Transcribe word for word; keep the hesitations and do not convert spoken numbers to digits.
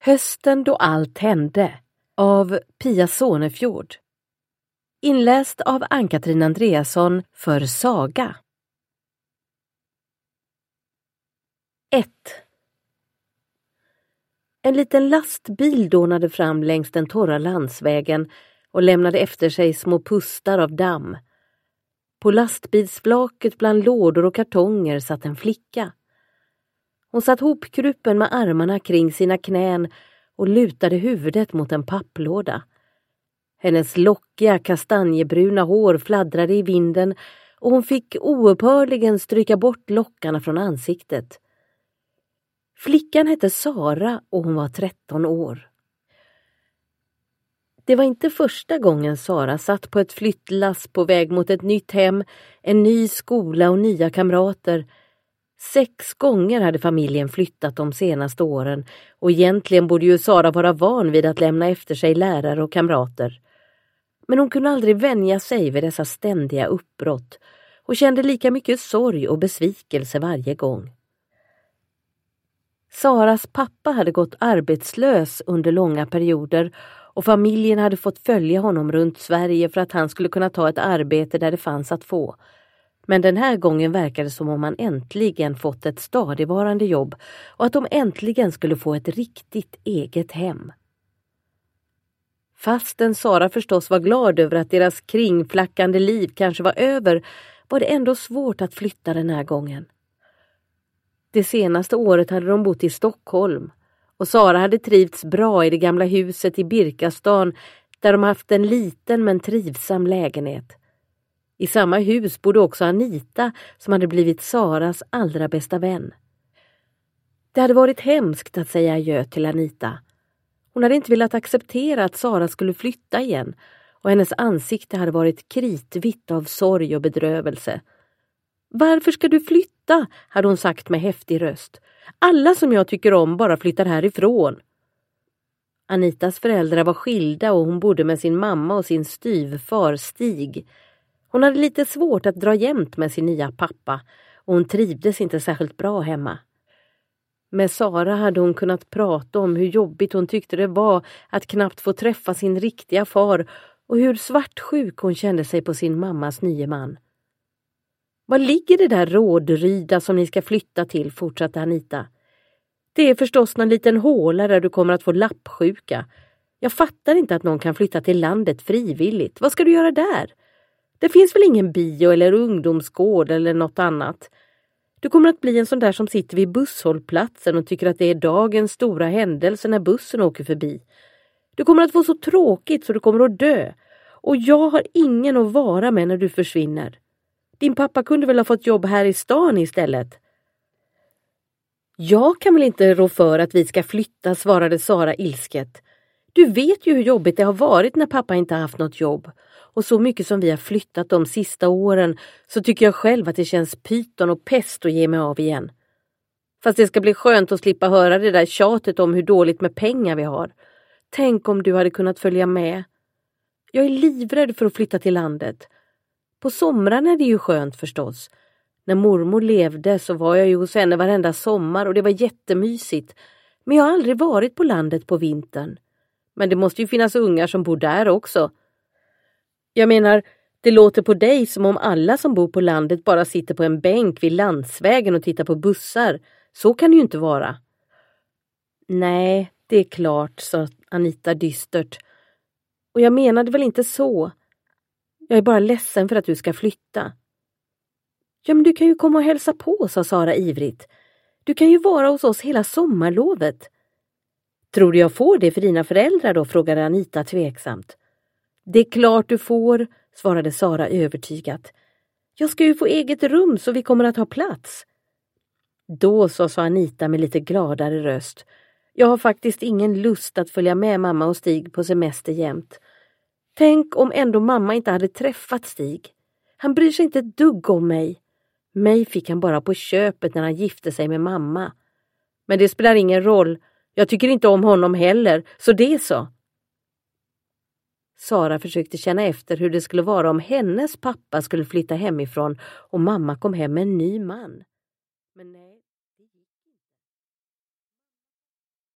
Hösten då allt hände av Pia Sonefjord. Inläst av Ann-Katrin Andreasson för Saga. ett. En liten lastbil dånade fram längs den torra landsvägen och lämnade efter sig små pustar av damm. På lastbilsflaket bland lådor och kartonger satt en flicka. Hon satt hopkrupen med armarna kring sina knän och lutade huvudet mot en papplåda. Hennes lockiga kastanjebruna hår fladdrade i vinden och hon fick oupphörligen stryka bort lockarna från ansiktet. Flickan hette Sara och hon var tretton år. Det var inte första gången Sara satt på ett flyttlass på väg mot ett nytt hem, en ny skola och nya kamrater. Sex gånger hade familjen flyttat de senaste åren och egentligen borde ju Sara vara van vid att lämna efter sig lärare och kamrater. Men hon kunde aldrig vänja sig vid dessa ständiga uppbrott och kände lika mycket sorg och besvikelse varje gång. Saras pappa hade gått arbetslös under långa perioder och familjen hade fått följa honom runt Sverige för att han skulle kunna ta ett arbete där det fanns att få. Men den här gången verkade det som om han äntligen fått ett stadigvarande jobb och att de äntligen skulle få ett riktigt eget hem. Fastän Sara förstås var glad över att deras kringflackande liv kanske var över, var det ändå svårt att flytta den här gången. Det senaste året hade de bott i Stockholm och Sara hade trivts bra i det gamla huset i Birkastan där de haft en liten men trivsam lägenhet. I samma hus bodde också Anita som hade blivit Saras allra bästa vän. Det hade varit hemskt att säga adjö till Anita. Hon hade inte velat acceptera att Sara skulle flytta igen och hennes ansikte hade varit kritvitt av sorg och bedrövelse. Varför ska du flytta? Hade hon sagt med häftig röst. Alla som jag tycker om bara flyttar härifrån. Anitas föräldrar var skilda och hon bodde med sin mamma och sin styvfar Stig. Hon hade lite svårt att dra jämnt med sin nya pappa och hon trivdes inte särskilt bra hemma. Med Sara hade hon kunnat prata om hur jobbigt hon tyckte det var att knappt få träffa sin riktiga far och hur svartsjuk hon kände sig på sin mammas nye man. Var ligger det där Rådryda som ni ska flytta till, fortsatte Anita. Det är förstås någon liten håla där du kommer att få lappsjuka. Jag fattar inte att någon kan flytta till landet frivilligt. Vad ska du göra där? Det finns väl ingen bio eller ungdomsgård eller något annat. Du kommer att bli en sån där som sitter vid busshållplatsen och tycker att det är dagens stora händelse när bussen åker förbi. Du kommer att få så tråkigt så du kommer att dö. Och jag har ingen att vara med när du försvinner. Din pappa kunde väl ha fått jobb här i stan istället? Jag kan väl inte rå för att vi ska flytta, svarade Sara ilsket. Du vet ju hur jobbigt det har varit när pappa inte har haft något jobb. Och så mycket som vi har flyttat de sista åren så tycker jag själv att det känns pyton och pest att ge mig av igen. Fast det ska bli skönt att slippa höra det där tjatet om hur dåligt med pengar vi har. Tänk om du hade kunnat följa med. Jag är livrädd för att flytta till landet. På somrarna är det ju skönt förstås. När mormor levde så var jag ju hos henne varenda sommar och det var jättemysigt. Men jag har aldrig varit på landet på vintern. Men det måste ju finnas ungar som bor där också. Jag menar, det låter på dig som om alla som bor på landet bara sitter på en bänk vid landsvägen och tittar på bussar. Så kan det ju inte vara. Nej, det är klart, sa Anita dystert. Och jag menade väl inte så. Jag är bara ledsen för att du ska flytta. Ja, men du kan ju komma och hälsa på, sa Sara ivrigt. Du kan ju vara hos oss hela sommarlovet. Tror du jag får det för dina föräldrar då, frågade Anita tveksamt. Det är klart du får, svarade Sara övertygat. Jag ska ju få eget rum så vi kommer att ha plats. Då så, sa Anita med lite gladare röst. Jag har faktiskt ingen lust att följa med mamma och Stig på semester jämt. Tänk om ändå mamma inte hade träffat Stig. Han bryr sig inte ett dugg om mig. Mig fick han bara på köpet när han gifte sig med mamma. Men det spelar ingen roll. Jag tycker inte om honom heller, så det är så. Sara försökte känna efter hur det skulle vara om hennes pappa skulle flytta hemifrån och mamma kom hem med en ny man. Men nej.